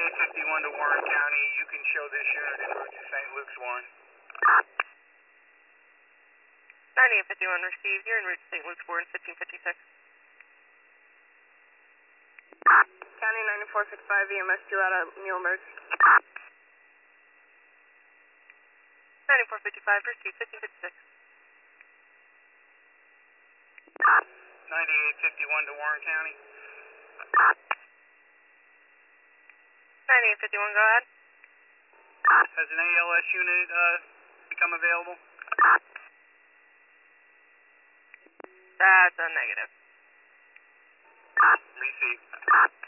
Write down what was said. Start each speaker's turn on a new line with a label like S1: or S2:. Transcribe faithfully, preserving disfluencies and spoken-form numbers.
S1: ninety-eight fifty-one to Warren County. You can show this unit en route to Saint Luke's, Warren.
S2: ninety-eight fifty-one received. You're en route to Saint Luke's, Warren, fifteen fifty-six.
S3: County ninety-four fifty-five, E M S two out of Muhlenberg.
S2: ninety-four fifty-five received, fifteen fifty-six.
S1: ninety-eight fifty-one to Warren County.
S2: ninety-eight fifty-one, go ahead.
S1: Has an A L S unit uh, become available?
S2: That's a negative.
S1: Received.